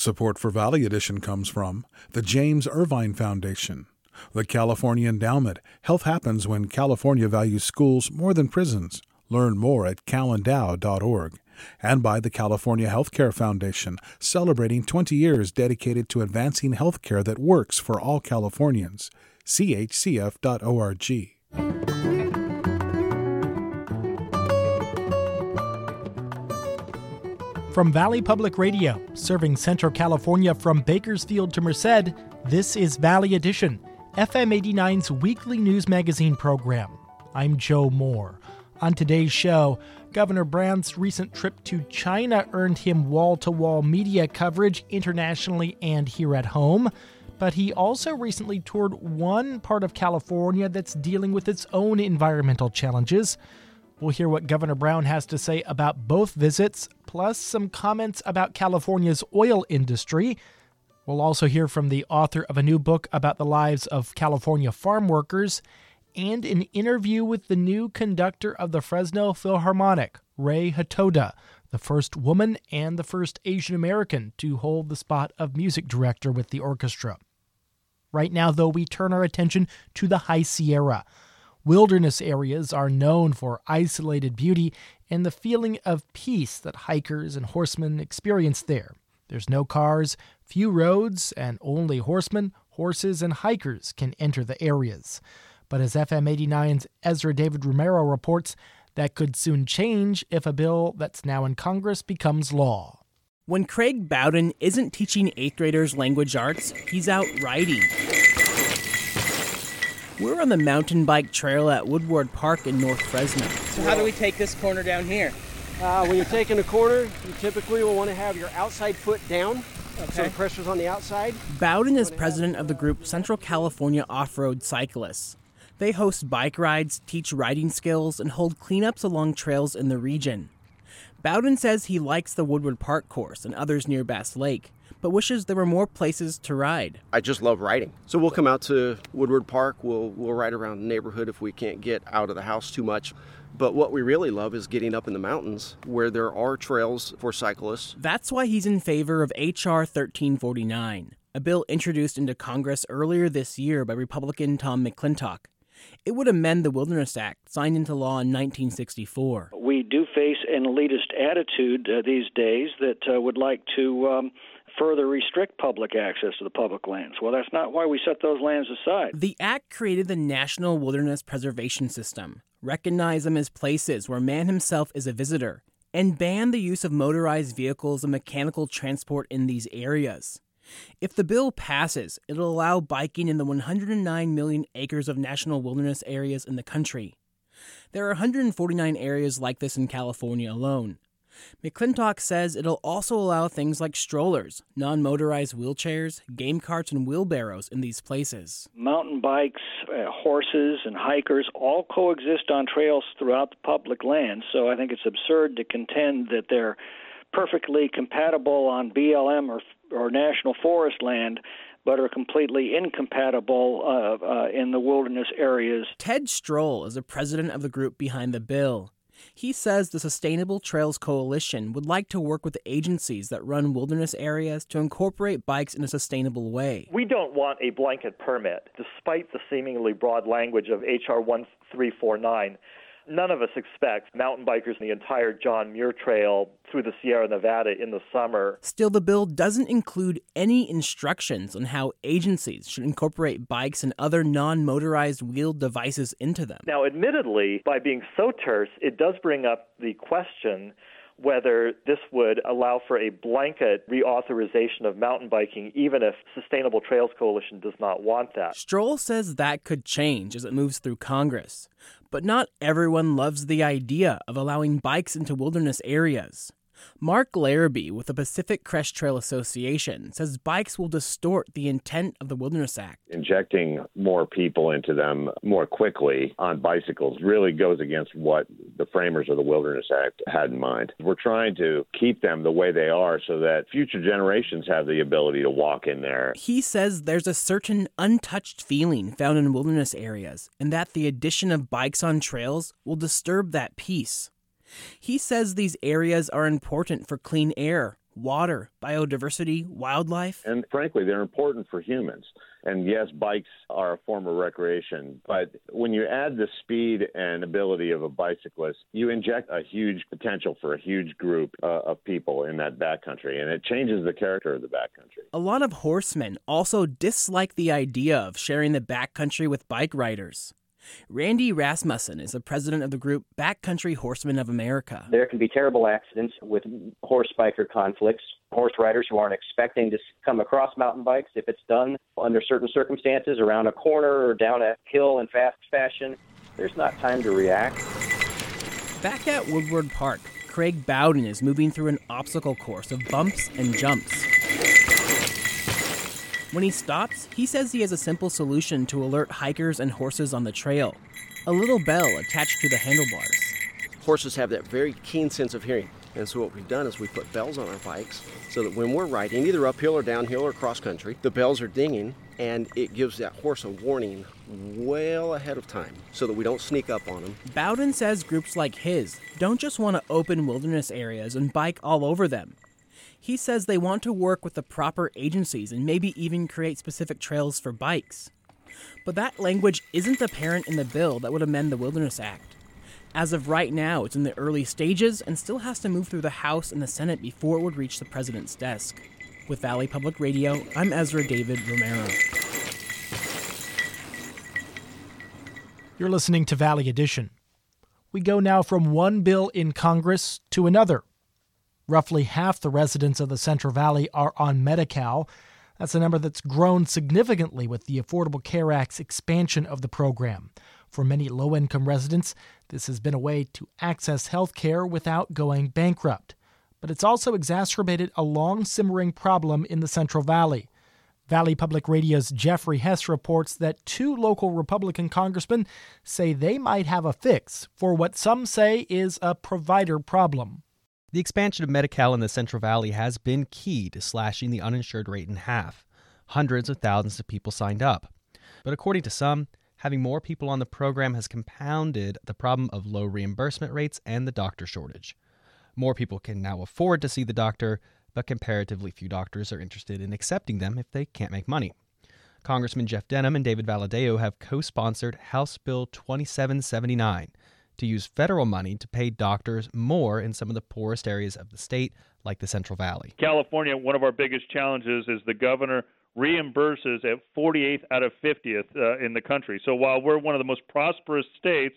Support for Valley Edition comes from the James Irvine Foundation, the California Endowment. Health happens when California values schools more than prisons. Learn more at calendow.org. And by the California Healthcare Foundation, celebrating 20 years dedicated to advancing healthcare that works for all Californians. chcf.org. From Valley Public Radio, serving Central California from Bakersfield to Merced, this is Valley Edition, FM 89's weekly news magazine program. I'm Joe Moore. On today's show, Governor Brown's recent trip to China earned him wall-to-wall media coverage internationally and here at home, but he also recently toured one part of California that's dealing with its own environmental challenges. We'll hear what Governor Brown has to say about both visits, plus some comments about California's oil industry. We'll also hear from the author of a new book about the lives of California farm workers, and an interview with the new conductor of the Fresno Philharmonic, Ray Hatoda, the first woman and the first Asian American to hold the spot of music director with the orchestra. Right now, though, we turn our attention to the High Sierra. Wilderness areas are known for isolated beauty and the feeling of peace that hikers and horsemen experience there. There's no cars, few roads, and only horsemen, horses, and hikers can enter the areas. But as FM 89's Ezra David Romero reports, that could soon change if a bill that's now in Congress becomes law. When Craig Bowden isn't teaching 8th graders language arts, he's out riding. We're on the mountain bike trail at Woodward Park in North Fresno. So how do we take this corner down here? When you're taking a corner, you typically will want to have your outside foot down, so the pressure's on the outside. Bowden is president of the group Central California Off-Road Cyclists. They host bike rides, teach riding skills, and hold cleanups along trails in the region. Bowden says he likes the Woodward Park course and others near Bass Lake, but wishes there were more places to ride. I just love riding. So we'll come out to Woodward Park, we'll ride around the neighborhood if we can't get out of the house too much. But what we really love is getting up in the mountains where there are trails for cyclists. That's why he's in favor of H.R. 1349, a bill introduced into Congress earlier this year by Republican Tom McClintock. It would amend the Wilderness Act, signed into law in 1964. We do face an elitist attitude these days that would like to further restrict public access to the public lands. Well, that's not why we set those lands aside. The act created the National Wilderness Preservation System, recognized them as places where man himself is a visitor, and banned the use of motorized vehicles and mechanical transport in these areas. If the bill passes, it'll allow biking in the 109 million acres of national wilderness areas in the country. There are 149 areas like this in California alone. McClintock says it'll also allow things like strollers, non-motorized wheelchairs, game carts, and wheelbarrows in these places. Mountain bikes, horses, and hikers all coexist on trails throughout the public lands, so I think it's absurd to contend that they're perfectly compatible on BLM or national forest land, but are completely incompatible in the wilderness areas. Ted Stroll is the president of the group behind the bill. He says the Sustainable Trails Coalition would like to work with agencies that run wilderness areas to incorporate bikes in a sustainable way. We don't want a blanket permit, despite the seemingly broad language of H.R. 1349. None of us expect mountain bikers in the entire John Muir Trail through the Sierra Nevada in the summer. Still, the bill doesn't include any instructions on how agencies should incorporate bikes and other non-motorized wheeled devices into them. Now, admittedly, by being so terse, it does bring up the question whether this would allow for a blanket reauthorization of mountain biking, even if Sustainable Trails Coalition does not want that. Stroll says that could change as it moves through Congress. But not everyone loves the idea of allowing bikes into wilderness areas. Mark Larrabee with the Pacific Crest Trail Association says bikes will distort the intent of the Wilderness Act. Injecting more people into them more quickly on bicycles really goes against what the framers of the Wilderness Act had in mind. We're trying to keep them the way they are so that future generations have the ability to walk in there. He says there's a certain untouched feeling found in wilderness areas, and that the addition of bikes on trails will disturb that peace. He says these areas are important for clean air, water, biodiversity, wildlife. And frankly, they're important for humans. And yes, bikes are a form of recreation, but when you add the speed and ability of a bicyclist, you inject a huge potential for a huge group of people in that backcountry, and it changes the character of the backcountry. A lot of horsemen also dislike the idea of sharing the backcountry with bike riders. Randy Rasmussen is the president of the group Backcountry Horsemen of America. There can be terrible accidents with horse-biker conflicts. Horse riders who aren't expecting to come across mountain bikes, if it's done under certain circumstances, around a corner or down a hill in fast fashion, there's not time to react. Back at Woodward Park, Craig Bowden is moving through an obstacle course of bumps and jumps. When he stops, he says he has a simple solution to alert hikers and horses on the trail: a little bell attached to the handlebars. Horses have that very keen sense of hearing, and so what we've done is we put bells on our bikes so that when we're riding, either uphill or downhill or cross country, the bells are dinging, and it gives that horse a warning well ahead of time so that we don't sneak up on them. Bowden says groups like his don't just want to open wilderness areas and bike all over them. He says they want to work with the proper agencies and maybe even create specific trails for bikes. But that language isn't apparent in the bill that would amend the Wilderness Act. As of right now, it's in the early stages and still has to move through the House and the Senate before it would reach the president's desk. With Valley Public Radio, I'm Ezra David Romero. You're listening to Valley Edition. We go now from one bill in Congress to another. Roughly half the residents of the Central Valley are on Medi-Cal. That's a number that's grown significantly with the Affordable Care Act's expansion of the program. For many low-income residents, this has been a way to access health care without going bankrupt. But it's also exacerbated a long-simmering problem in the Central Valley. Valley Public Radio's Jeffrey Hess reports that 2 local Republican congressmen say they might have a fix for what some say is a provider problem. The expansion of Medi-Cal in the Central Valley has been key to slashing the uninsured rate in half. Hundreds of thousands of people signed up. But according to some, having more people on the program has compounded the problem of low reimbursement rates and the doctor shortage. More people can now afford to see the doctor, but comparatively few doctors are interested in accepting them if they can't make money. Congressman Jeff Denham and David Valadao have co-sponsored House Bill 2779, to use federal money to pay doctors more in some of the poorest areas of the state, like the Central Valley. California, one of our biggest challenges is the governor reimburses at 48th out of 50th in the country. So while we're one of the most prosperous states,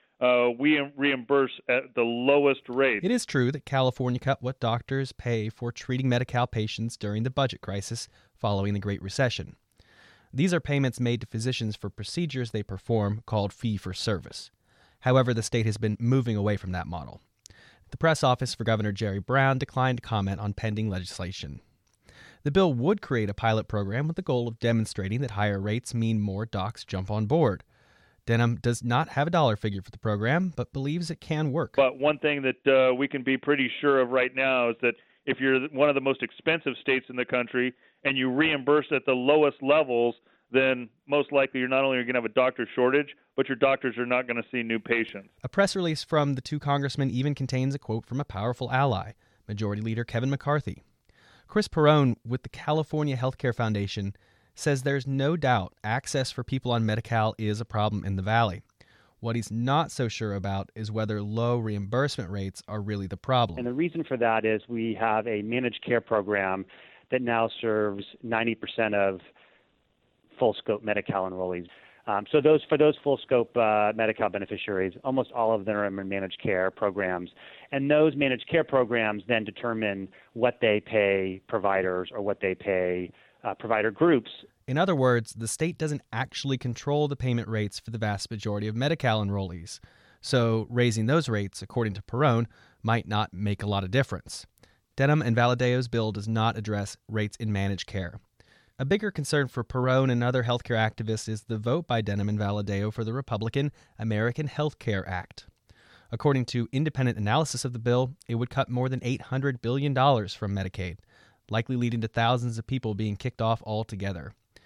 we reimburse at the lowest rate. It is true that California cut what doctors pay for treating Medi-Cal patients during the budget crisis following the Great Recession. These are payments made to physicians for procedures they perform called fee-for-service. However, the state has been moving away from that model. The press office for Governor Jerry Brown declined to comment on pending legislation. The bill would create a pilot program with the goal of demonstrating that higher rates mean more docs jump on board. Denham does not have a dollar figure for the program, but believes it can work. But one thing that we can be pretty sure of right now is that if you're one of the most expensive states in the country and you reimburse at the lowest levels, then most likely you're not only going to have a doctor shortage, but your doctors are not going to see new patients. A press release from the 2 congressmen even contains a quote from a powerful ally, Majority Leader Kevin McCarthy. Chris Perrone with the California Healthcare Foundation says there's no doubt access for people on Medi-Cal is a problem in the valley. What he's not so sure about is whether low reimbursement rates are really the problem. And the reason for that is we have a managed care program that now serves 90% of full-scope Medi-Cal enrollees. So for those full-scope Medi-Cal beneficiaries, almost all of them are in managed care programs. And those managed care programs then determine what they pay providers or what they pay provider groups. In other words, the state doesn't actually control the payment rates for the vast majority of Medi-Cal enrollees. So raising those rates, according to Perrone, might not make a lot of difference. Denham and Valadao's bill does not address rates in managed care. A bigger concern for Perrone and other healthcare activists is the vote by Denham and Valadao for the Republican American Health Care Act. According to independent analysis of the bill, it would cut more than $800 billion from Medicaid, likely leading to thousands of people being kicked off altogether.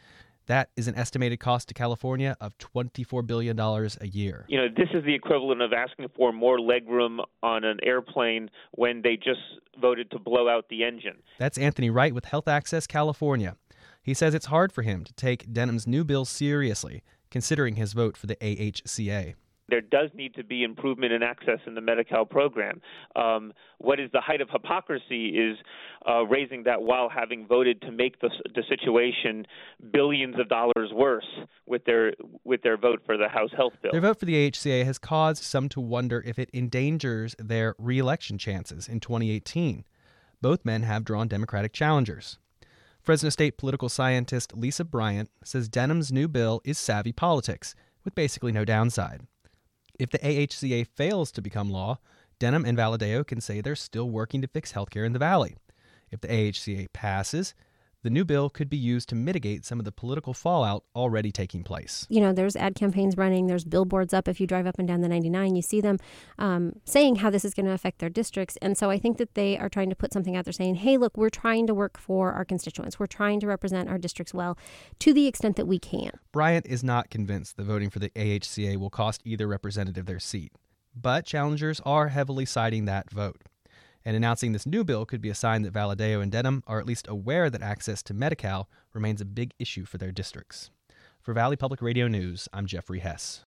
That is an estimated cost to California of $24 billion a year. You know, this is the equivalent of asking for more legroom on an airplane when they just voted to blow out the engine. That's Anthony Wright with Health Access California. He says it's hard for him to take Denham's new bill seriously, considering his vote for the AHCA. There does need to be improvement in access in the Medi-Cal program. What is the height of hypocrisy is raising that while having voted to make the situation billions of dollars worse with their vote for the House Health Bill. Their vote for the AHCA has caused some to wonder if it endangers their re-election chances in 2018. Both men have drawn Democratic challengers. Fresno State political scientist Lisa Bryant says Denham's new bill is savvy politics, with basically no downside. If the AHCA fails to become law, Denham and Valadao can say they're still working to fix healthcare in the Valley. If the AHCA passes, the new bill could be used to mitigate some of the political fallout already taking place. You know, there's ad campaigns running, there's billboards up. If you drive up and down the 99, you see them saying how this is going to affect their districts. And so I think that they are trying to put something out there saying, hey, look, we're trying to work for our constituents. We're trying to represent our districts well to the extent that we can. Bryant is not convinced that voting for the AHCA will cost either representative their seat. But challengers are heavily citing that vote. And announcing this new bill could be a sign that Valadao and Denham are at least aware that access to Medi-Cal remains a big issue for their districts. For Valley Public Radio News, I'm Jeffrey Hess.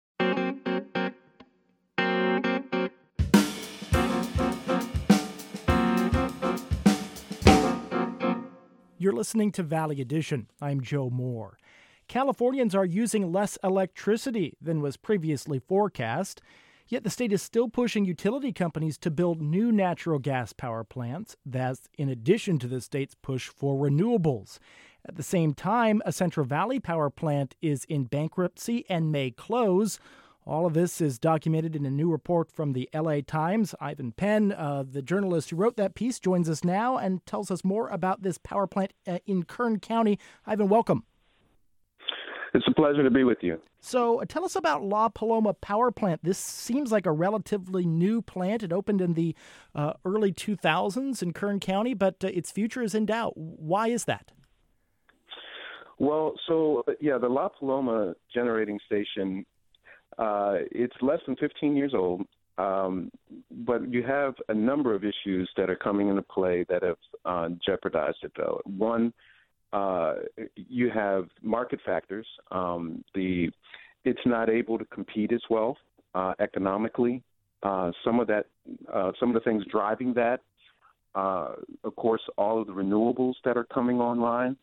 You're listening to Valley Edition. I'm Joe Moore. Californians are using less electricity than was previously forecast. Yet the state is still pushing utility companies to build new natural gas power plants. That's in addition to the state's push for renewables. At the same time, a Central Valley power plant is in bankruptcy and may close. All of this is documented in a new report from the LA Times. Ivan Penn, the journalist who wrote that piece, joins us now and tells us more about this power plant in Kern County. Ivan, welcome. It's a pleasure to be with you. So tell us about La Paloma Power Plant. This seems like a relatively new plant. It opened in the early 2000s in Kern County, but its future is in doubt. Why is that? Well, the La Paloma generating station, it's less than 15 years old, but you have a number of issues that are coming into play that have jeopardized it, though. One, you have market factors. It's not able to compete as well economically. Some of the things driving that, of course, all of the renewables that are coming online,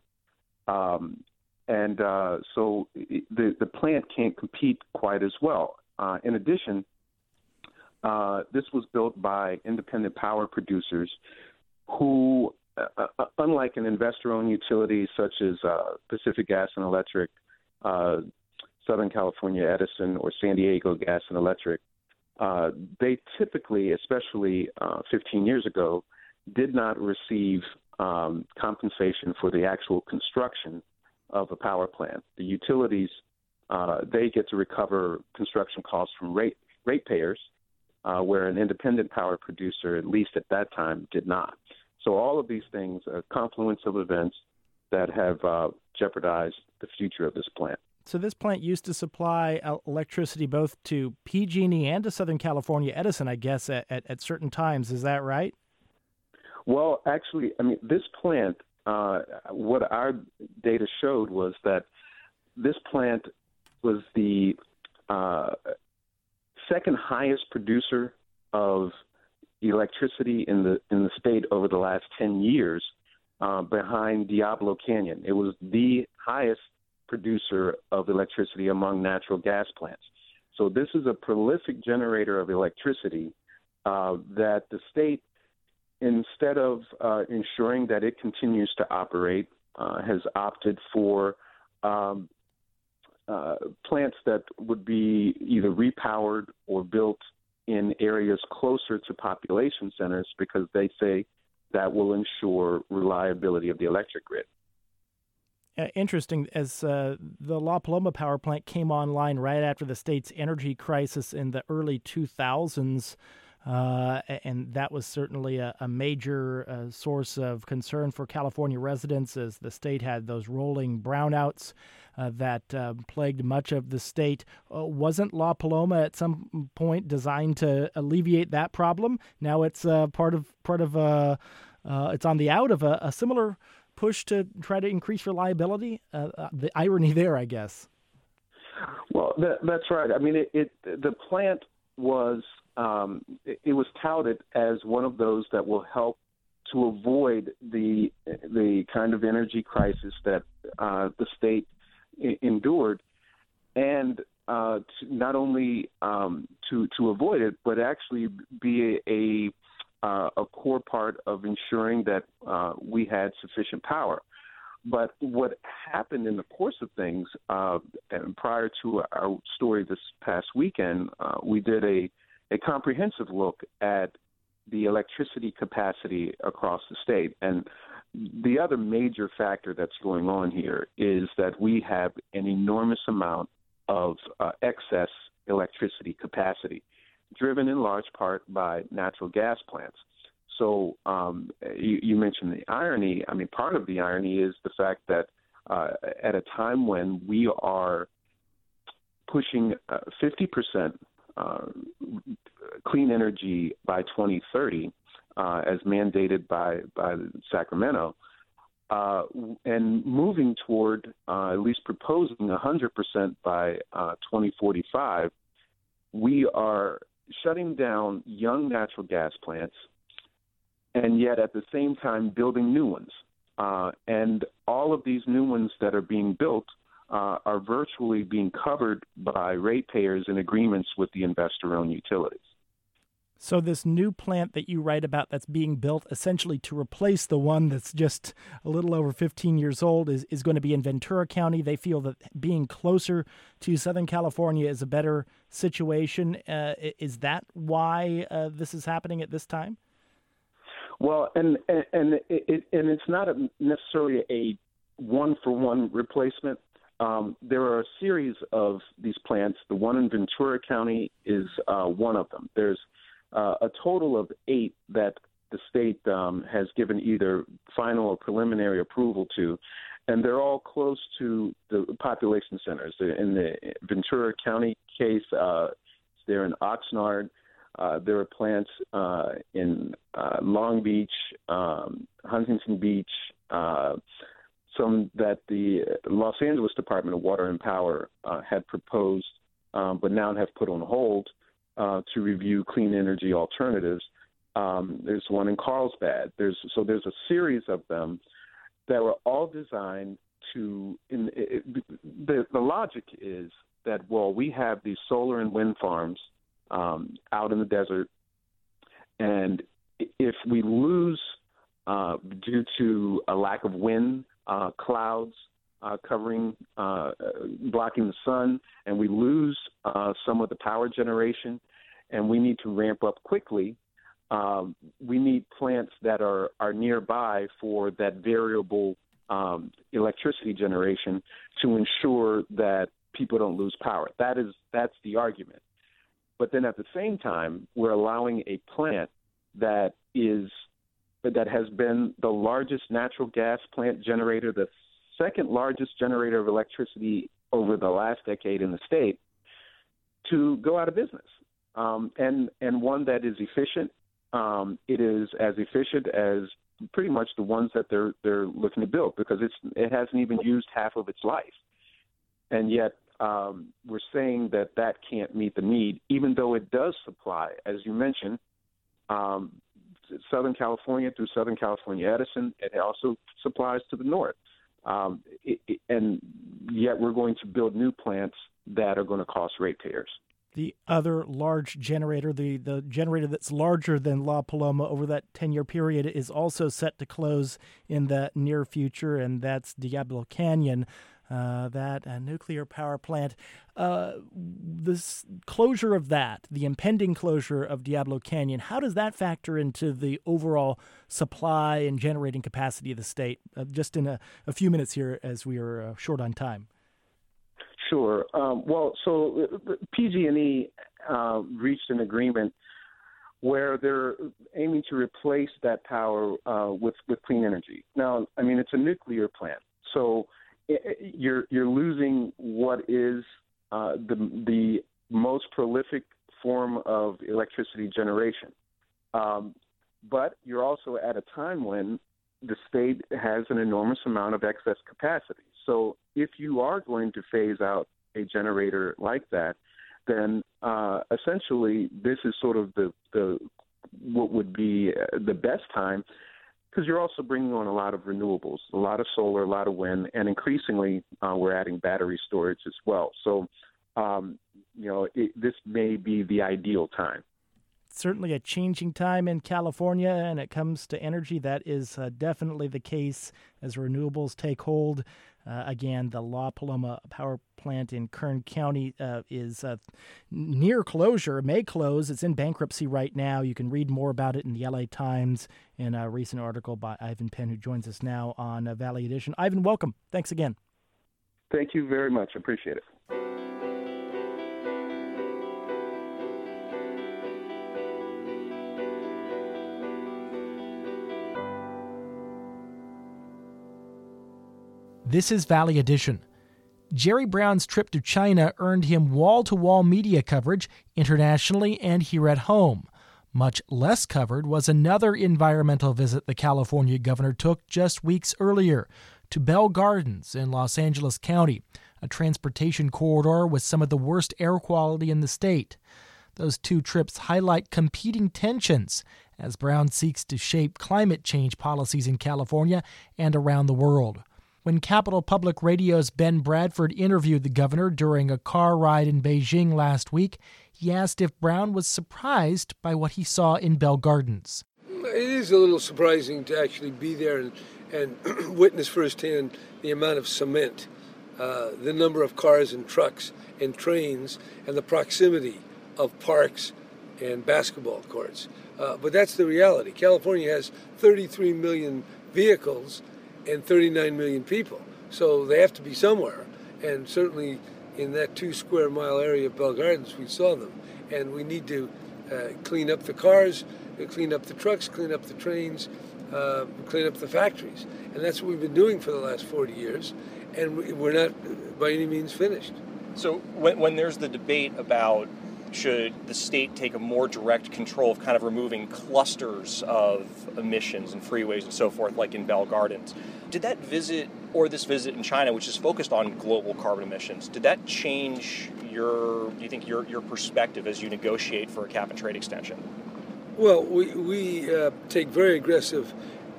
so the plant can't compete quite as well. In addition, this was built by independent power producers who, unlike an investor-owned utility such as Pacific Gas and Electric, Southern California Edison, or San Diego Gas and Electric, they typically, especially 15 years ago, did not receive compensation for the actual construction of a power plant. The utilities, they get to recover construction costs from ratepayers, where an independent power producer, at least at that time, did not. So all of these things are a confluence of events that have jeopardized the future of this plant. So this plant used to supply electricity both to PG&E and to Southern California Edison, I guess, at certain times. Is that right? Well, actually, this plant, what our data showed was that this plant was the second highest producer of electricity in the state over the last 10 years, behind Diablo Canyon. It was the highest producer of electricity among natural gas plants. So this is a prolific generator of electricity that the state, instead of ensuring that it continues to operate, has opted for plants that would be either repowered or built in areas closer to population centers, because they say that will ensure reliability of the electric grid. Interesting, as the La Paloma power plant came online right after the state's energy crisis in the early 2000s, and that was certainly a major source of concern for California residents as the state had those rolling brownouts that plagued much of the state. Wasn't La Paloma at some point designed to alleviate that problem? Now it's part of it's on the out of a similar push to try to increase reliability. The irony there, I guess. Well, that's right. I mean, the plant was it was touted as one of those that will help to avoid the kind of energy crisis that the state endured, and not only to avoid it, but actually be a core part of ensuring that we had sufficient power. But what happened in the course of things, and prior to our story this past weekend, we did a comprehensive look at the electricity capacity across the state. And the other major factor that's going on here is that we have an enormous amount of excess electricity capacity, driven in large part by natural gas plants. So you mentioned the irony. I mean, part of the irony is the fact that at a time when we are pushing 50% clean energy by 2030, as mandated by Sacramento, and moving toward at least proposing 100% by 2045, we are shutting down young natural gas plants, and yet at the same time building new ones. And all of these new ones that are being built are virtually being covered by ratepayers in agreements with the investor-owned utilities. So this new plant that you write about that's being built essentially to replace the one that's just a little over 15 years old is going to be in Ventura County. They feel that being closer to Southern California is a better situation. Is that why this is happening at this time? Well, and it's not necessarily a one-for-one replacement. There are a series of these plants. The one in Ventura County is one of them. There's a total of 8 that the state has given either final or preliminary approval to, and they're all close to the population centers. In the Ventura County case, they're in Oxnard. There are plants in Long Beach, Huntington Beach, some that the Los Angeles Department of Water and Power had proposed, but now have put on hold to review clean energy alternatives. There's one in Carlsbad. There's a series of them that were all designed to. The logic is that, well, we have these solar and wind farms out in the desert, and if we lose due to a lack of wind, clouds covering, blocking the sun, and we lose some of the power generation, and we need to ramp up quickly, we need plants that are nearby for that variable electricity generation to ensure that people don't lose power. That's the argument. But then at the same time, we're allowing a plant that has been the largest natural gas plant generator, the second largest generator of electricity over the last decade in the state, to go out of business. And one that is efficient. It is as efficient as pretty much the ones that they're looking to build, because it hasn't even used half of its life. And yet we're saying that can't meet the need, even though it does supply, as you mentioned, Southern California through Southern California Edison. It also supplies to the north. And yet we're going to build new plants that are going to cost ratepayers. The other large generator, the generator that's larger than La Paloma over that 10-year period, is also set to close in the near future, and that's Diablo Canyon, that nuclear power plant. This closure of that, the impending closure of Diablo Canyon, how does that factor into the overall supply and generating capacity of the state? Just in a few minutes here, as we are short on time. Sure. Well, so PG&E reached an agreement where they're aiming to replace that power with clean energy. Now, I mean, it's a nuclear plant, so you're losing what is the most prolific form of electricity generation. But you're also at a time when the state has an enormous amount of excess capacity. So if you are going to phase out a generator like that, then essentially this is sort of the what would be the best time, because you're also bringing on a lot of renewables, a lot of solar, a lot of wind, and increasingly we're adding battery storage as well. So, this may be the ideal time. Certainly a changing time in California, and it comes to energy. That is definitely the case as renewables take hold. Again, the La Paloma power plant in Kern County is near closure, may close. It's in bankruptcy right now. You can read more about it in the LA Times in a recent article by Ivan Penn, who joins us now on Valley Edition. Ivan, welcome. Thanks again. Thank you very much. Appreciate it. This is Valley Edition. Jerry Brown's trip to China earned him wall-to-wall media coverage internationally and here at home. Much less covered was another environmental visit the California governor took just weeks earlier to Bell Gardens in Los Angeles County, a transportation corridor with some of the worst air quality in the state. Those two trips highlight competing tensions as Brown seeks to shape climate change policies in California and around the world. When Capital Public Radio's Ben Bradford interviewed the governor during a car ride in Beijing last week, he asked if Brown was surprised by what he saw in Bell Gardens. It is a little surprising to actually be there and witness firsthand the amount of cement, the number of cars and trucks and trains, and the proximity of parks and basketball courts. But that's the reality. California has 33 million vehicles and 39 million people. So they have to be somewhere. And certainly in that 2 square mile area of Bell Gardens, we saw them. And we need to clean up the cars, clean up the trucks, clean up the trains, clean up the factories. And that's what we've been doing for the last 40 years. And we're not by any means finished. So when there's the debate about should the state take a more direct control of kind of removing clusters of emissions and freeways and so forth, like in Bell Gardens, did that visit, or this visit in China, which is focused on global carbon emissions, did that change your perspective as you negotiate for a cap and trade extension? Well, we take very aggressive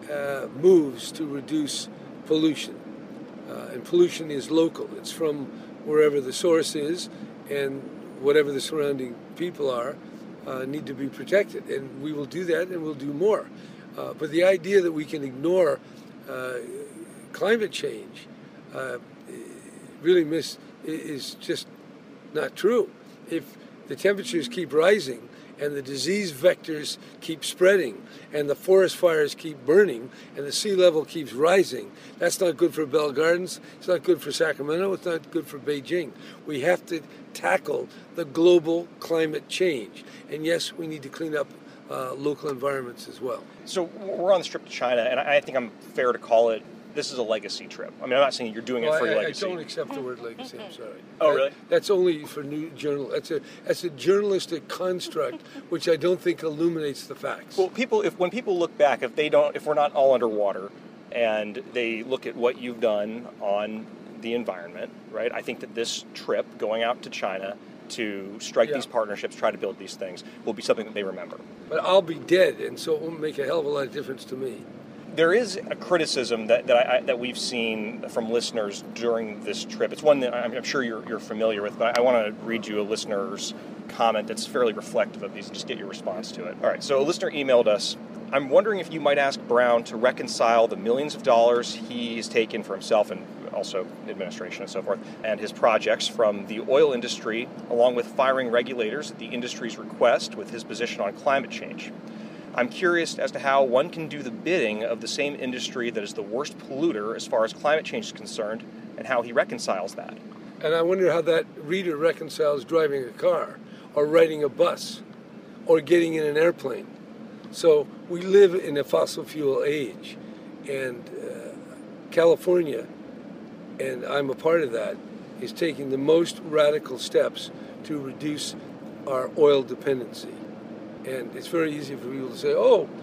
moves to reduce pollution. And pollution is local. It's from wherever the source is, and whatever the surrounding people are need to be protected. And we will do that, and we'll do more. But the idea that we can ignore climate change is just not true. If the temperatures keep rising and the disease vectors keep spreading and the forest fires keep burning and the sea level keeps rising, that's not good for Bell Gardens, it's not good for Sacramento, it's not good for Beijing. We have to tackle the global climate change. And yes, we need to clean up local environments as well. So we're on this trip to China, and I think I'm fair to call it, this is a legacy trip. I mean, I'm not saying you're doing it for your legacy. I don't accept the word legacy, I'm sorry. Oh, really? That's only for new journalists. That's a journalistic construct, which I don't think illuminates the facts. Well, when people look back, if we're not all underwater, and they look at what you've done on the environment, right? I think that this trip, going out to China to strike these partnerships, try to build these things, will be something that they remember. But I'll be dead, and so it won't make a hell of a lot of difference to me. There is a criticism that we've seen from listeners during this trip. It's one that I'm sure you're familiar with, but I want to read you a listener's comment that's fairly reflective of these and just get your response to it. All right, so a listener emailed us, I'm wondering if you might ask Brown to reconcile the millions of dollars he's taken for himself and also administration and so forth, and his projects from the oil industry, along with firing regulators at the industry's request with his position on climate change. I'm curious as to how one can do the bidding of the same industry that is the worst polluter as far as climate change is concerned, and how he reconciles that. And I wonder how that reader reconciles driving a car or riding a bus or getting in an airplane. So we live in a fossil fuel age, and California, and I'm a part of that, is taking the most radical steps to reduce our oil dependency. And it's very easy for people to say,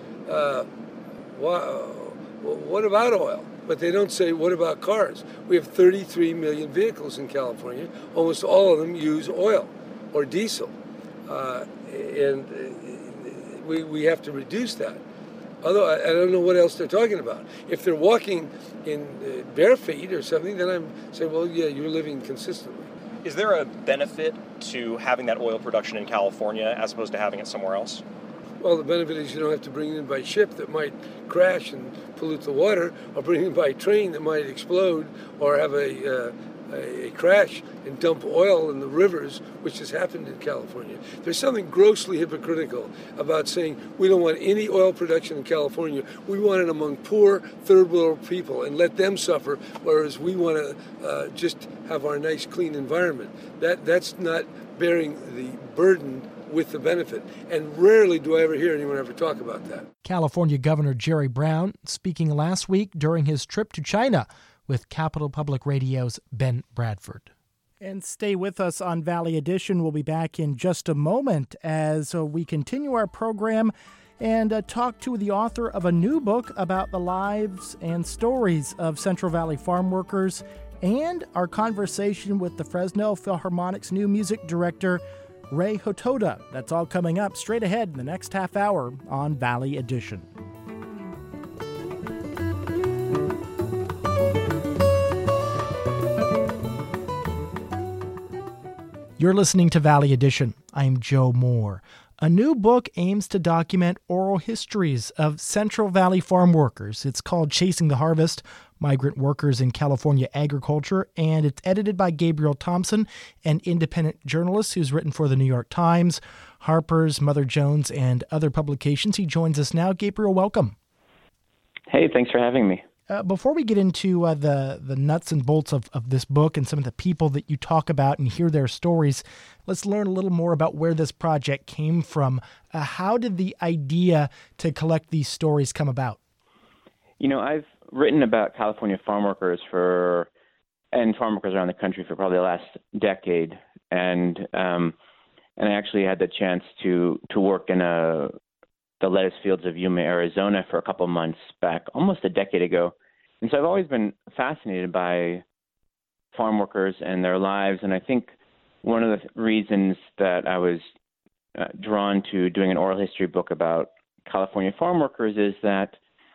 what about oil? But they don't say, what about cars? We have 33 million vehicles in California. Almost all of them use oil or diesel. And we have to reduce that. Although I don't know what else they're talking about. If they're walking in bare feet or something, then I'm saying, well, yeah, you're living consistently. Is there a benefit to having that oil production in California as opposed to having it somewhere else? Well, the benefit is you don't have to bring it in by ship that might crash and pollute the water, or bring it by train that might explode or have a crash and dump oil in the rivers, which has happened in California. There's something grossly hypocritical about saying we don't want any oil production in California. We want it among poor third world people and let them suffer, whereas we want to just have our nice clean environment. That's not bearing the burden with the benefit. And rarely do I ever hear anyone ever talk about that. California Governor Jerry Brown speaking last week during his trip to China with Capital Public Radio's Ben Bradford. And stay with us on Valley Edition. We'll be back in just a moment as we continue our program and talk to the author of a new book about the lives and stories of Central Valley farm workers, and our conversation with the Fresno Philharmonic's new music director, Ray Hotoda. That's all coming up straight ahead in the next half hour on Valley Edition. You're listening to Valley Edition. I'm Joe Moore. A new book aims to document oral histories of Central Valley farm workers. It's called Chasing the Harvest, Migrant Workers in California Agriculture, and it's edited by Gabriel Thompson, an independent journalist who's written for the New York Times, Harper's, Mother Jones, and other publications. He joins us now. Gabriel, welcome. Hey, thanks for having me. Before we get into the nuts and bolts of this book and some of the people that you talk about and hear their stories, let's learn a little more about where this project came from. How did the idea to collect these stories come about? You know, I've written about California farm workers and farm workers around the country for probably the last decade, and I actually had the chance to work in the lettuce fields of Yuma, Arizona for a couple of months back, almost a decade ago. And so I've always been fascinated by farm workers and their lives. And I think one of the reasons that I was drawn to doing an oral history book about California farm workers is that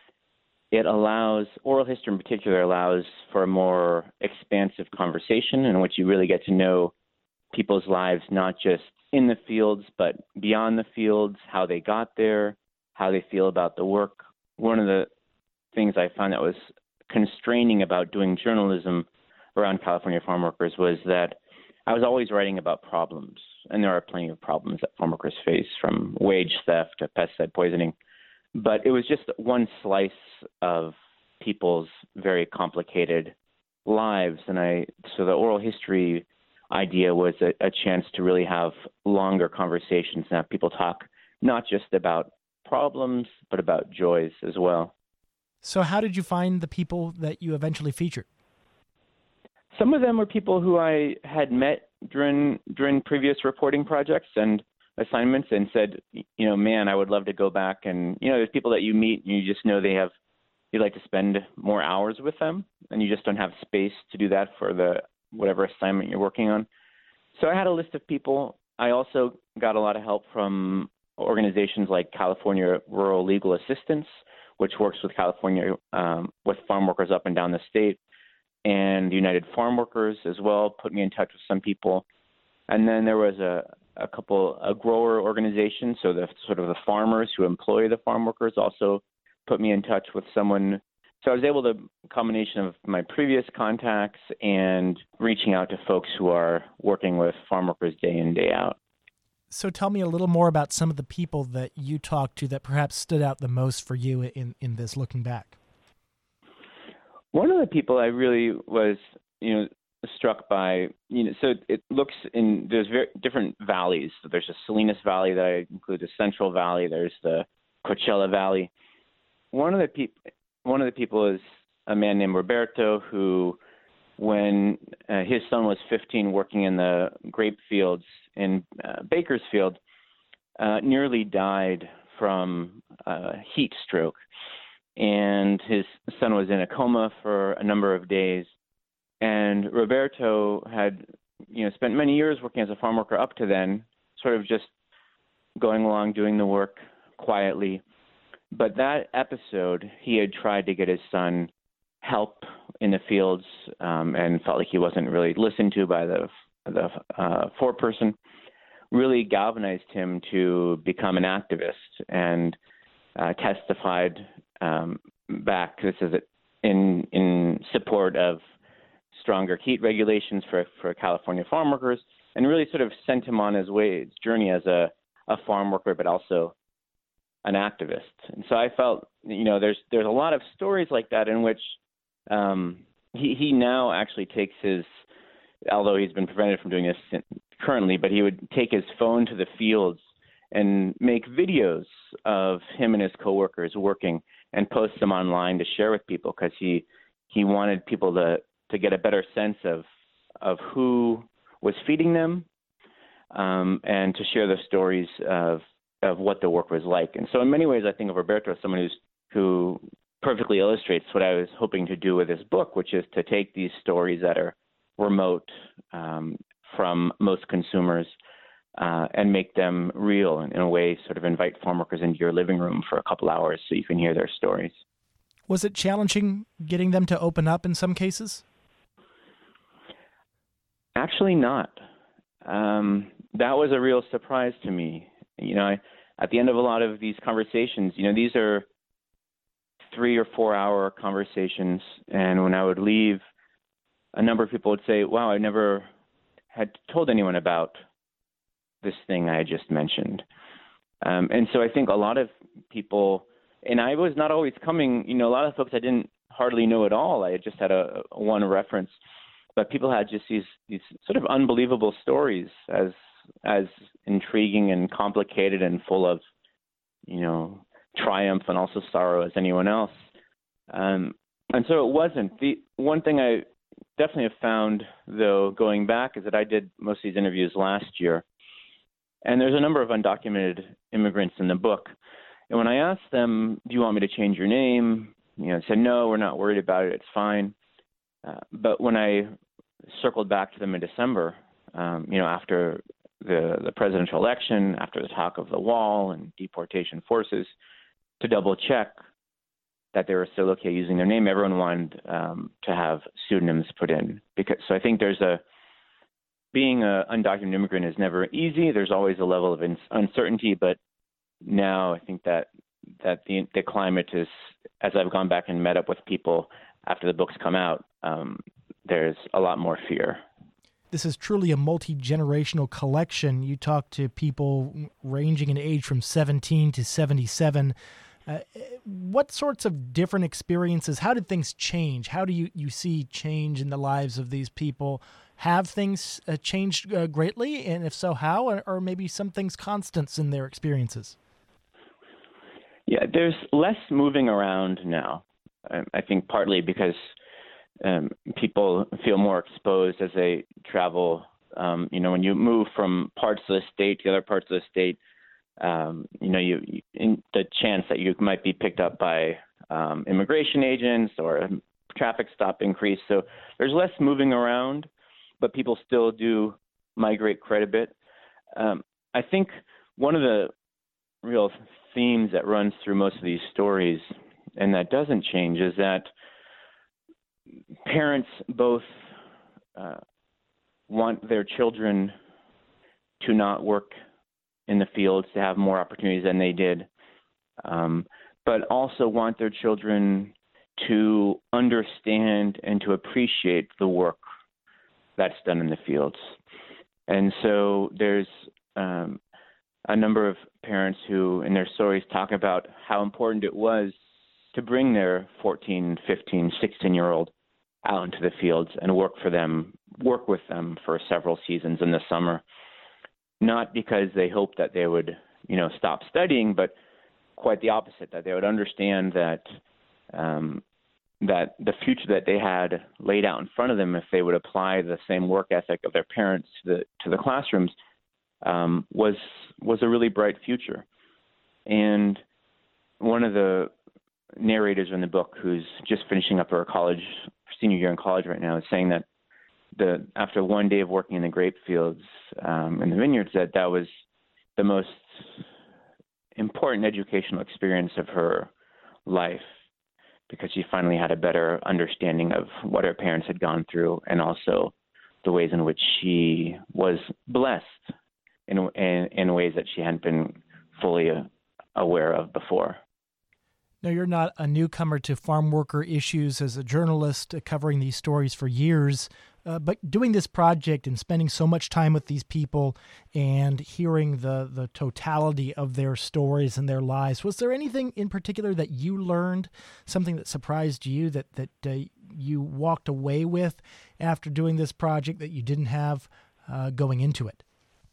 oral history in particular allows for a more expansive conversation in which you really get to know people's lives, not just in the fields, but beyond the fields, how they got there, how they feel about the work. One of the things I found that was constraining about doing journalism around California farm workers was that I was always writing about problems, and there are plenty of problems that farm workers face, from wage theft to pesticide poisoning. But it was just one slice of people's very complicated lives, and so the oral history idea was a chance to really have longer conversations and have people talk not just about problems, but about joys as well. So how did you find the people that you eventually featured? Some of them were people who I had met during previous reporting projects and assignments and said, you know, man, I would love to go back. And, you know, there's people that you meet and you just know you'd like to spend more hours with them, and you just don't have space to do that for whatever assignment you're working on. So I had a list of people. I also got a lot of help from organizations like California Rural Legal Assistance, which works with California, with farm workers up and down the state, and United Farm Workers as well put me in touch with some people. And then there was a grower organizations, so the farmers who employ the farm workers also put me in touch with someone. So I was able to, combination of my previous contacts and reaching out to folks who are working with farm workers day in, day out. So tell me a little more about some of the people that you talked to that perhaps stood out the most for you in this looking back. One of the people I really was, struck by, so it looks there's very different valleys. So there's a Salinas Valley that I include, the Central Valley. There's the Coachella Valley. One of the people is a man named Roberto, who, when his son was 15, working in the grape fields in Bakersfield, nearly died from heat stroke. And his son was in a coma for a number of days. And Roberto had, spent many years working as a farm worker up to then, sort of just going along, doing the work quietly. But that episode, he had tried to get his son help in the fields and felt like he wasn't really listened to by the foreperson, really galvanized him to become an activist and testified back. This is in support of stronger heat regulations for California farm workers, and really sort of sent him on his journey as a farm worker, but also an activist. And so I felt, there's a lot of stories like that in which he now actually takes his, although he's been prevented from doing this currently, but he would take his phone to the fields and make videos of him and his coworkers working and post them online to share with people, because he wanted people to get a better sense of who was feeding them and to share the stories of what the work was like. And so in many ways, I think of Roberto as someone who perfectly illustrates what I was hoping to do with this book, which is to take these stories that are remote from most consumers and make them real, and in a way sort of invite farm workers into your living room for a couple hours so you can hear their stories. Was it challenging getting them to open up in some cases? Actually not. That was a real surprise to me. At the end of a lot of these conversations, these are 3 or 4 hour conversations. And when I would leave, a number of people would say, wow, I never had told anyone about this thing I just mentioned. And so I think a lot of people, and I was not always coming, a lot of folks I didn't hardly know at all. I had just had one reference, but people had just these sort of unbelievable stories, as intriguing and complicated and full of, triumph and also sorrow as anyone else. And so it wasn't. The one thing I definitely have found, though, going back, is that I did most of these interviews last year, and there's a number of undocumented immigrants in the book. And when I asked them, do you want me to change your name? They said, no, we're not worried about it. It's fine. But when I circled back to them in December, after the presidential election, after the talk of the wall and deportation forces, to double check that they were still okay using their name, everyone wanted to have pseudonyms put in. So I think being an undocumented immigrant is never easy. There's always a level of uncertainty, but now I think that the climate is, as I've gone back and met up with people after the books come out, there's a lot more fear. This is truly a multi-generational collection. You talk to people ranging in age from 17 to 77. What sorts of different experiences, how did things change? How do you see change in the lives of these people? Have things changed greatly? And if so, how? Or maybe some things constants in their experiences? Yeah, there's less moving around now. I think partly because people feel more exposed as they travel. When you move from parts of the state to other parts of the state, the chance that you might be picked up by immigration agents or a traffic stop increase. So there's less moving around, but people still do migrate quite a bit. I think one of the real themes that runs through most of these stories, and that doesn't change, is that parents both want their children to not work in the fields, to have more opportunities than they did, but also want their children to understand and to appreciate the work that's done in the fields. And so there's a number of parents who, in their stories, talk about how important it was to bring their 14, 15, 16-year-old out into the fields and work for them work with them for several seasons in the summer, not because they hoped that they would, stop studying, but quite the opposite, that they would understand that that the future that they had laid out in front of them, if they would apply the same work ethic of their parents to the classrooms, was a really bright future. And one of the narrators in the book, who's just finishing up her senior year in college right now, is saying that after one day of working in the grape fields in the vineyards, that was the most important educational experience of her life, because she finally had a better understanding of what her parents had gone through, and also the ways in which she was blessed in ways that she hadn't been fully aware of before. Now, you're not a newcomer to farm worker issues as a journalist covering these stories for years, but doing this project and spending so much time with these people and hearing the totality of their stories and their lives, was there anything in particular that you learned, something that surprised you that you walked away with after doing this project that you didn't have going into it?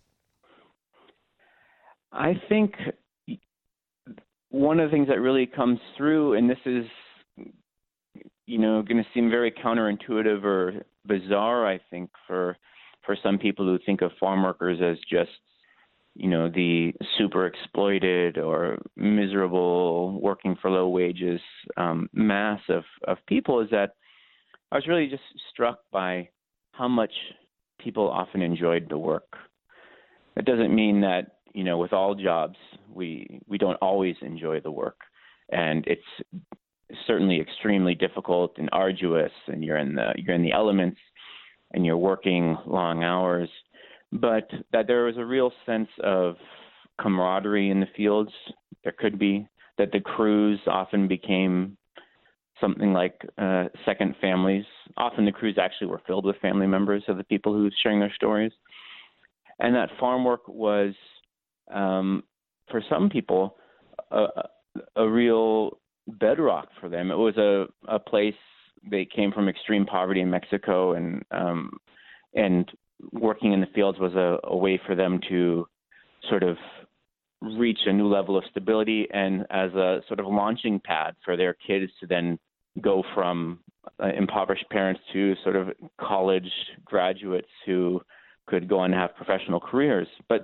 I think one of the things that really comes through, and this is, going to seem very counterintuitive or bizarre, I think, for some people who think of farm workers as just, the super exploited or miserable, working for low wages mass of people, is that I was really just struck by how much people often enjoyed the work. It doesn't mean that, with all jobs, we don't always enjoy the work, and it's certainly extremely difficult and arduous, and you're in the elements, and you're working long hours, but that there was a real sense of camaraderie in the fields. There could be that the crews often became something like second families. Often the crews actually were filled with family members of the people who were sharing their stories, and that farm work was, for some people, a real bedrock for them. It was a place. They came from extreme poverty in Mexico, and working in the fields was a way for them to sort of reach a new level of stability, and as a sort of launching pad for their kids to then go from impoverished parents to sort of college graduates who could go on and have professional careers. But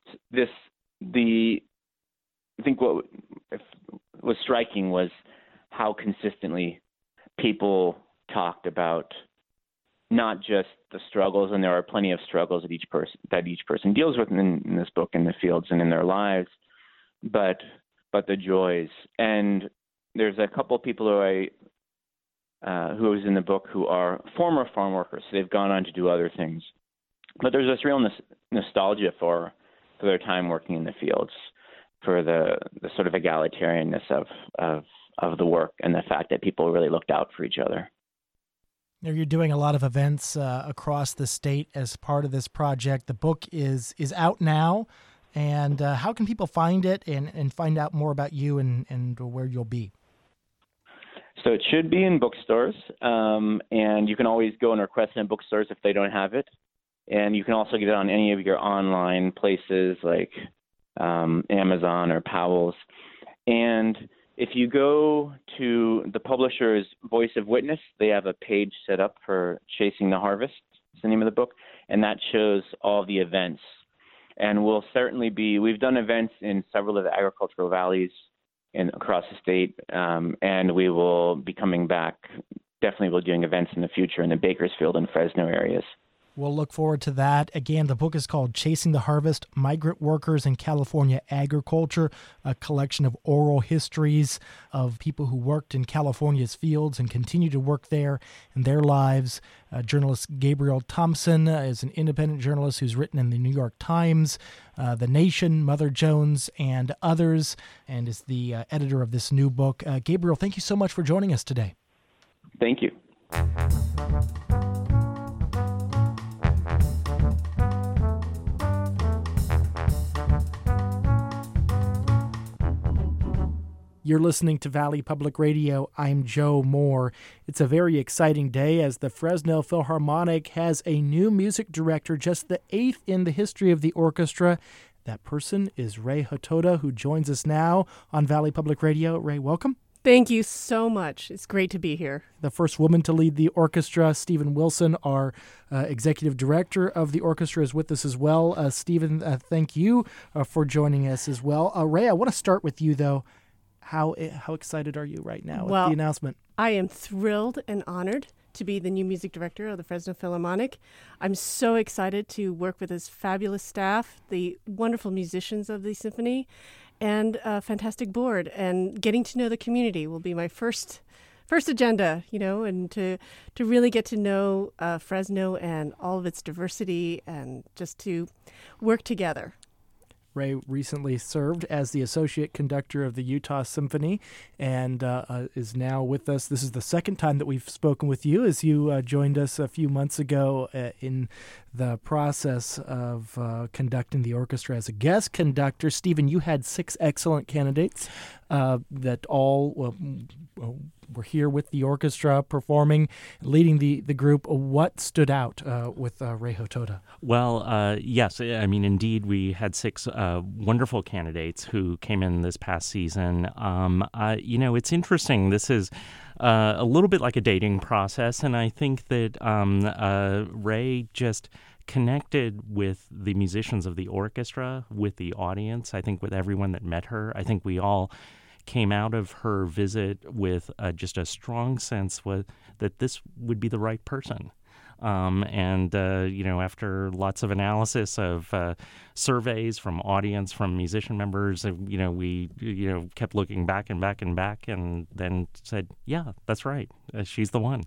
I think what was striking was how consistently people talked about not just the struggles, and there are plenty of struggles that each person deals with in this book, in the fields and in their lives, but the joys. And there's a couple of people who was in the book who are former farm workers, so they've gone on to do other things. But there's this real nostalgia for their time working in the fields, for the sort of egalitarianness of the work, and the fact that people really looked out for each other. Now, you're doing a lot of events across the state as part of this project. The book is out now, and how can people find it and find out more about you and where you'll be? So it should be in bookstores, and you can always go and request it in bookstores if they don't have it. And you can also get it on any of your online places like Amazon or Powell's. And if you go to the publisher's Voice of Witness, they have a page set up for Chasing the Harvest. It's the name of the book. And that shows all the events. And we've done events in several of the agricultural valleys across the state. And we will be coming back. Definitely we'll be doing events in the future in the Bakersfield and Fresno areas. We'll look forward to that. Again, the book is called Chasing the Harvest, Migrant Workers in California Agriculture, a collection of oral histories of people who worked in California's fields and continue to work there in their lives. Journalist Gabriel Thompson is an independent journalist who's written in the New York Times, The Nation, Mother Jones, and others, and is the editor of this new book. Gabriel, thank you so much for joining us today. Thank you. You're listening to Valley Public Radio. I'm Joe Moore. It's a very exciting day as the Fresno Philharmonic has a new music director, just the 8th in the history of the orchestra. That person is Ray Hotoda, who joins us now on Valley Public Radio. Ray, welcome. Thank you so much. It's great to be here. The first woman to lead the orchestra, Stephen Wilson, our executive director of the orchestra, is with us as well. Stephen, thank you for joining us as well. Ray, I want to start with you, though. How excited are you right now with the announcement? I am thrilled and honored to be the new music director of the Fresno Philharmonic. I'm so excited to work with this fabulous staff, the wonderful musicians of the symphony, and a fantastic board. And getting to know the community will be my first agenda, and to really get to know Fresno and all of its diversity and just to work together. Ray recently served as the associate conductor of the Utah Symphony and is now with us. This is the second time that we've spoken with you, as you joined us a few months ago in the process of conducting the orchestra as a guest conductor. Stephen, you had 6 excellent candidates that all were here with the orchestra performing, leading the group. What stood out with Ray Hotoda? Well, yes, I mean, indeed, we had 6 wonderful candidates who came in this past season. It's interesting. This is a little bit like a dating process, and I think that Ray just connected with the musicians of the orchestra, with the audience, I think with everyone that met her. I think we all came out of her visit with just a strong sense that this would be the right person. After lots of analysis of surveys from audience, from musician members, we kept looking back and back and back, and then said, yeah, that's right. She's the one.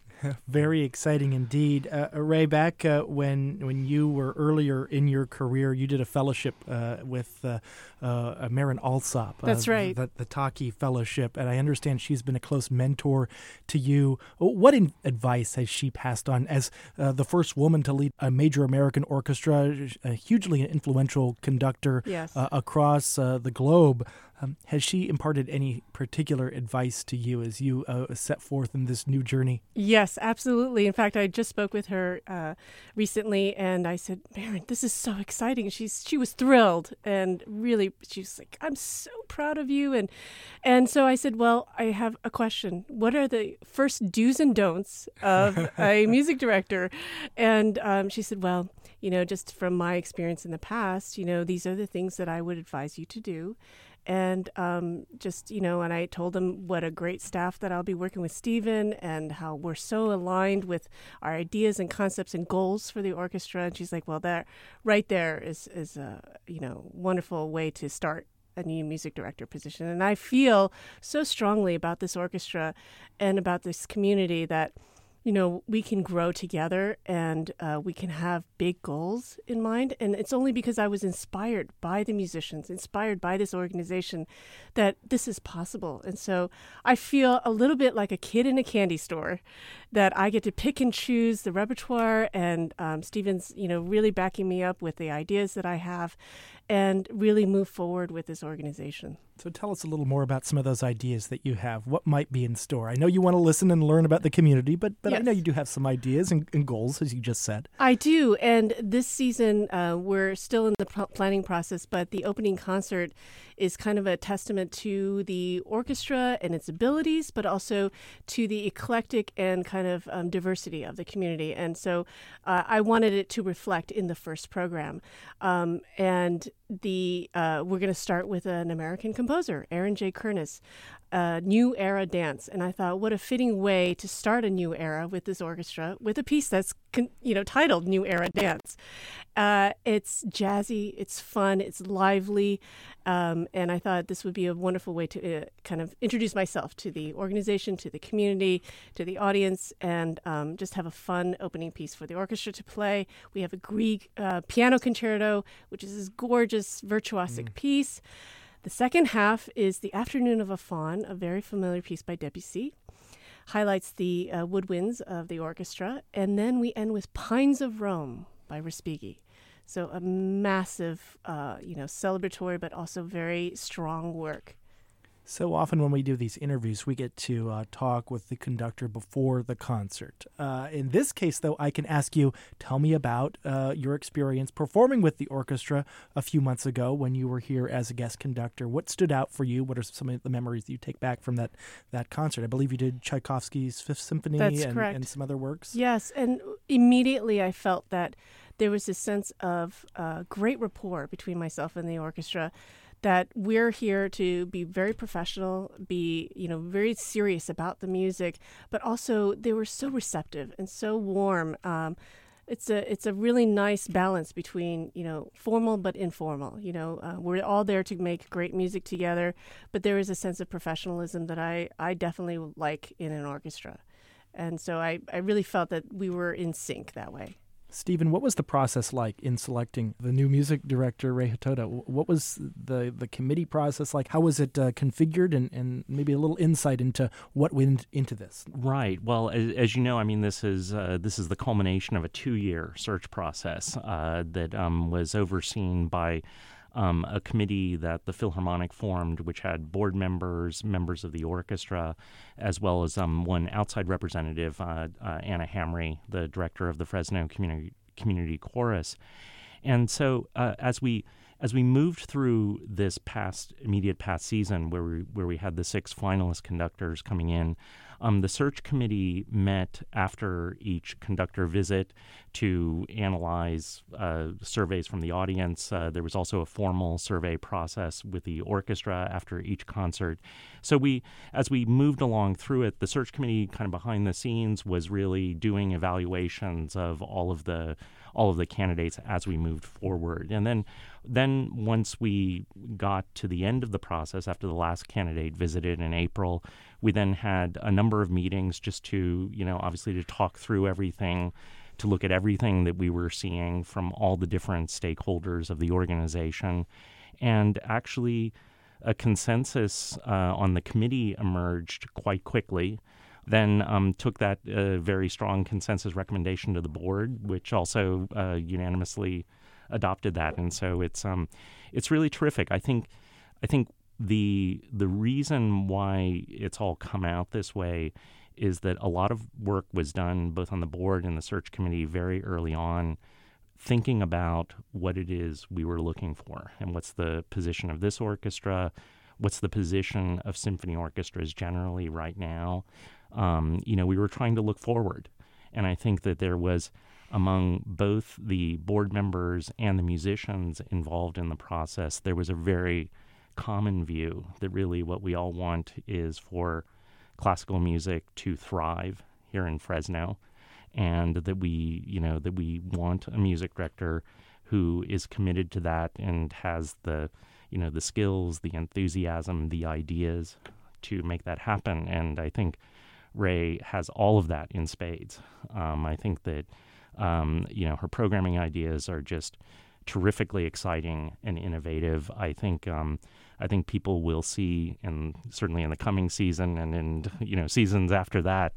Very exciting indeed. Ray, back when you were earlier in your career, you did a fellowship with Marin Alsop. That's right. The Taki Fellowship, and I understand she's been a close mentor to you. What advice has she passed on as the first woman to lead a major American orchestra, a hugely influential conductor across the globe? Has she imparted any particular advice to you as you set forth in this new journey? Yes, absolutely. In fact, I just spoke with her recently, and I said, Marin, this is so exciting. She was thrilled, and really, she was like, I'm so proud of you. And so I said, well, I have a question. What are the first do's and don'ts of a music director? And she said, well, just from my experience in the past, these are the things that I would advise you to do. And and I told them what a great staff that I'll be working with Stephen and how we're so aligned with our ideas and concepts and goals for the orchestra. And she's like, well, that right there is a, wonderful way to start a new music director position. And I feel so strongly about this orchestra and about this community that we can grow together and we can have big goals in mind. And it's only because I was inspired by the musicians, inspired by this organization, that this is possible. And so I feel a little bit like a kid in a candy store, that I get to pick and choose the repertoire, and Stephen's, really backing me up with the ideas that I have and really move forward with this organization. So tell us a little more about some of those ideas that you have. What might be in store? I know you want to listen and learn about the community, but yes. I know you do have some ideas and goals, as you just said. I do, and this season we're still in the planning process, but the opening concert is kind of a testament to the orchestra and its abilities, but also to the eclectic and kind of diversity of the community. And so I wanted it to reflect in the first program. And we're going to start with an American composer, Aaron J. Kernis, New Era Dance. And I thought, what a fitting way to start a new era with this orchestra, with a piece that's titled New Era Dance. It's jazzy, it's fun, it's lively, and I thought this would be a wonderful way to kind of introduce myself to the organization, to the community, to the audience, and just have a fun opening piece for the orchestra to play. We have a Grieg piano concerto, which is this gorgeous virtuosic piece. The second half is The Afternoon of a Faun, a very familiar piece by Debussy. Highlights the woodwinds of the orchestra. And then we end with Pines of Rome by Respighi. So a massive, celebratory but also very strong work. So often when we do these interviews, we get to talk with the conductor before the concert. In this case, though, I can ask you, tell me about your experience performing with the orchestra a few months ago when you were here as a guest conductor. What stood out for you? What are some of the memories you take back from that concert? I believe you did Tchaikovsky's Fifth Symphony and some other works. Yes, and immediately I felt that there was a sense of great rapport between myself and the orchestra, that we're here to be very professional, be very serious about the music, but also they were so receptive and so warm. It's a really nice balance between formal but informal. We're all there to make great music together, but there is a sense of professionalism that I definitely like in an orchestra, and so I really felt that we were in sync that way. Stephen, what was the process like in selecting the new music director, Rei Hotoda? What was the committee process like? How was it configured, and maybe a little insight into what went into this? Right. Well, as you know, I mean, this is the culmination of a 2-year search process that was overseen by a committee that the Philharmonic formed, which had board members, members of the orchestra, as well as one outside representative, Anna Hamre, the director of the Fresno Community Chorus. And so as we moved through this immediate past season, where we had the 6 finalist conductors coming in, the search committee met after each conductor visit to analyze surveys from the audience. There was also a formal survey process with the orchestra after each concert. So as we moved along through it, the search committee kind of behind the scenes was really doing evaluations of all of the candidates as we moved forward. And then once we got to the end of the process, after the last candidate visited in April, we then had a number of meetings just to, obviously to talk through everything, to look at everything that we were seeing from all the different stakeholders of the organization. And actually, a consensus on the committee emerged quite quickly. Then took that very strong consensus recommendation to the board, which also unanimously adopted that. And so it's really terrific. I think the reason why it's all come out this way is that a lot of work was done both on the board and the search committee very early on, thinking about what it is we were looking for and what's the position of this orchestra, what's the position of symphony orchestras generally right now. We were trying to look forward. And I think that there was, among both the board members and the musicians involved in the process, there was a very common view that really what we all want is for classical music to thrive here in Fresno, and that we want a music director who is committed to that and has the skills, the enthusiasm, the ideas to make that happen. And I think Rei has all of that in spades. I think that her programming ideas are just terrifically exciting and innovative. I think people will see, and certainly in the coming season and in seasons after that,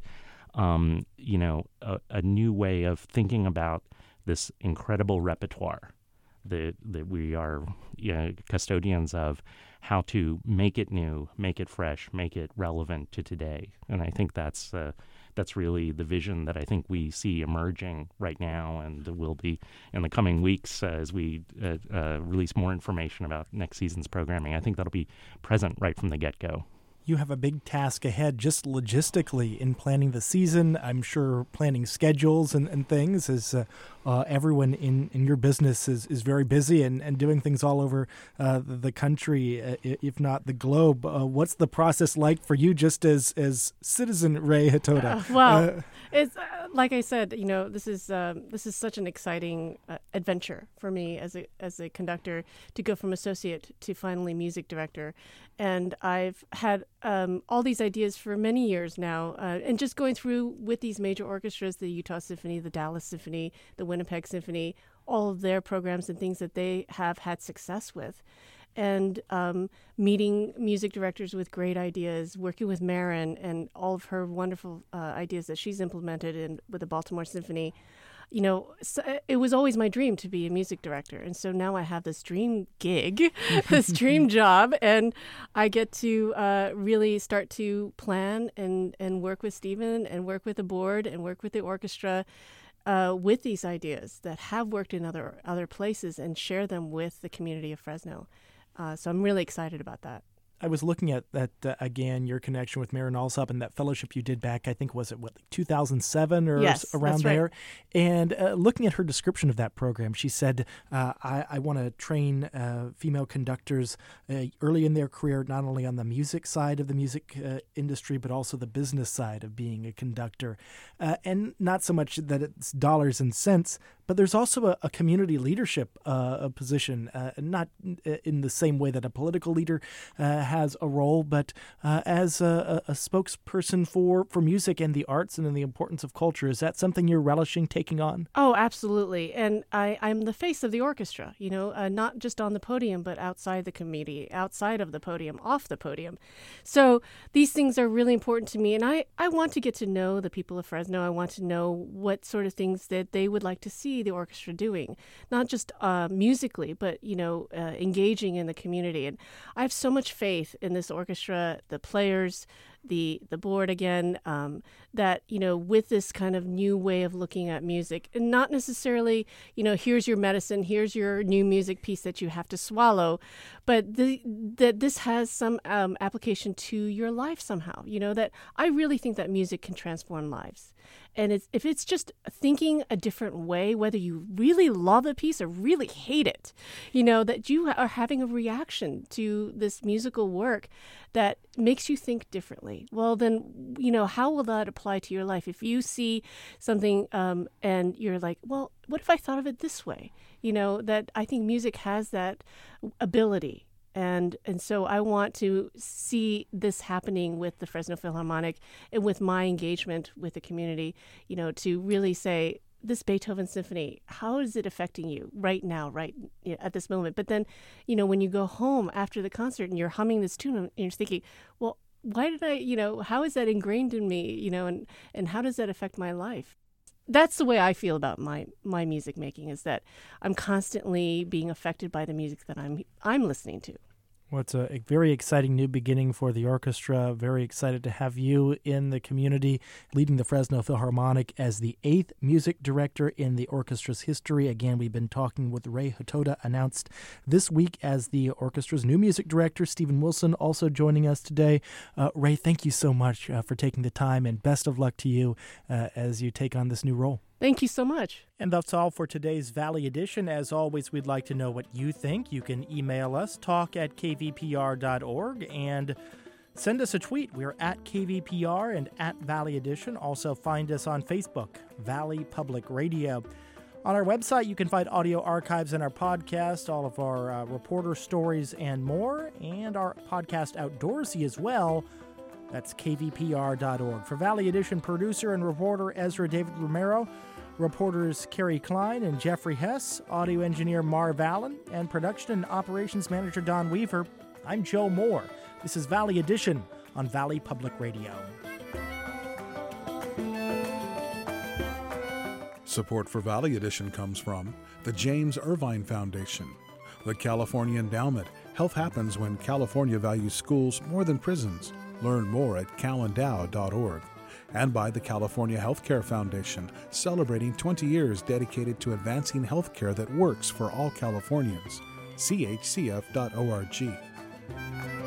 a new way of thinking about this incredible repertoire that we are custodians of, how to make it new, make it fresh, make it relevant to today. And I think that's really the vision that I think we see emerging right now, and will be in the coming weeks as we release more information about next season's programming. I think that'll be present right from the get-go. You have a big task ahead just logistically in planning the season. I'm sure planning schedules and things, as everyone in your business is very busy and doing things all over the country, if not the globe. What's the process like for you just as citizen Rei Hotoda? It's like I said, this is such an exciting adventure for me as a conductor, to go from associate to finally music director. And I've had all these ideas for many years now, and just going through with these major orchestras, the Utah Symphony, the Dallas Symphony, the Winnipeg Symphony, all of their programs and things that they have had success with. And meeting music directors with great ideas, working with Marin and all of her wonderful ideas that she's implemented with the Baltimore Symphony. it was always my dream to be a music director. And so now I have this dream gig, this dream job, and I get to really start to plan and work with Stephen and work with the board and work with the orchestra with these ideas that have worked in other places and share them with the community of Fresno. So I'm really excited about that. I was looking at that again, your connection with Marin Alsop and that fellowship you did back, I think, was it 2007 or around there? Right. And looking at her description of that program, she said, I want to train female conductors early in their career, not only on the music side of the music industry, but also the business side of being a conductor. And not so much that it's dollars and cents, but there's also a community leadership position, not in the same way that a political leader has a role, but as a spokesperson for music and the arts and the importance of culture. Is that something you're relishing taking on? Oh, absolutely. And I'm the face of the orchestra, not just on the podium, but outside the committee, outside of the podium, off the podium. So these things are really important to me. And I want to get to know the people of Fresno. I want to know what sort of things that they would like to see the orchestra doing, not just musically, but, engaging in the community. And I have so much faith in this orchestra, the players, the board again, that, with this kind of new way of looking at music, and not necessarily, here's your medicine, here's your new music piece that you have to swallow, but that this has some application to your life somehow, that I really think that music can transform lives. And if it's just thinking a different way, whether you really love a piece or really hate it, that you are having a reaction to this musical work that makes you think differently. Well, then, how will that apply to your life? If you see something and you're like, well, what if I thought of it this way? That I think music has that ability. And so I want to see this happening with the Fresno Philharmonic and with my engagement with the community, to really say, this Beethoven symphony, how is it affecting you right now, at this moment? But then, when you go home after the concert and you're humming this tune and you're thinking, well, why did I, how is that ingrained in me, and how does that affect my life? That's the way I feel about my music making, is that I'm constantly being affected by the music that I'm listening to. Well, it's a very exciting new beginning for the orchestra. Very excited to have you in the community, leading the Fresno Philharmonic as the 8th music director in the orchestra's history. Again, we've been talking with Ray Hotoda, announced this week as the orchestra's new music director. Stephen Wilson also joining us today. Ray, thank you so much for taking the time, and best of luck to you as you take on this new role. Thank you so much. And that's all for today's Valley Edition. As always, we'd like to know what you think. You can email us, talk@kvpr.org, and send us a tweet. We're at KVPR and at Valley Edition. Also find us on Facebook, Valley Public Radio. On our website, you can find audio archives in our podcast, all of our reporter stories and more, and our podcast Outdoorsy as well. That's kvpr.org. For Valley Edition producer and reporter Ezra David Romero, reporters Carrie Klein and Jeffrey Hess, audio engineer Marv Allen, and production and operations manager Don Weaver, I'm Joe Moore. This is Valley Edition on Valley Public Radio. Support for Valley Edition comes from the James Irvine Foundation, the California Endowment. Health happens when California values schools more than prisons. Learn more at calendow.org. And by the California Healthcare Foundation, celebrating 20 years dedicated to advancing healthcare that works for all Californians. chcf.org.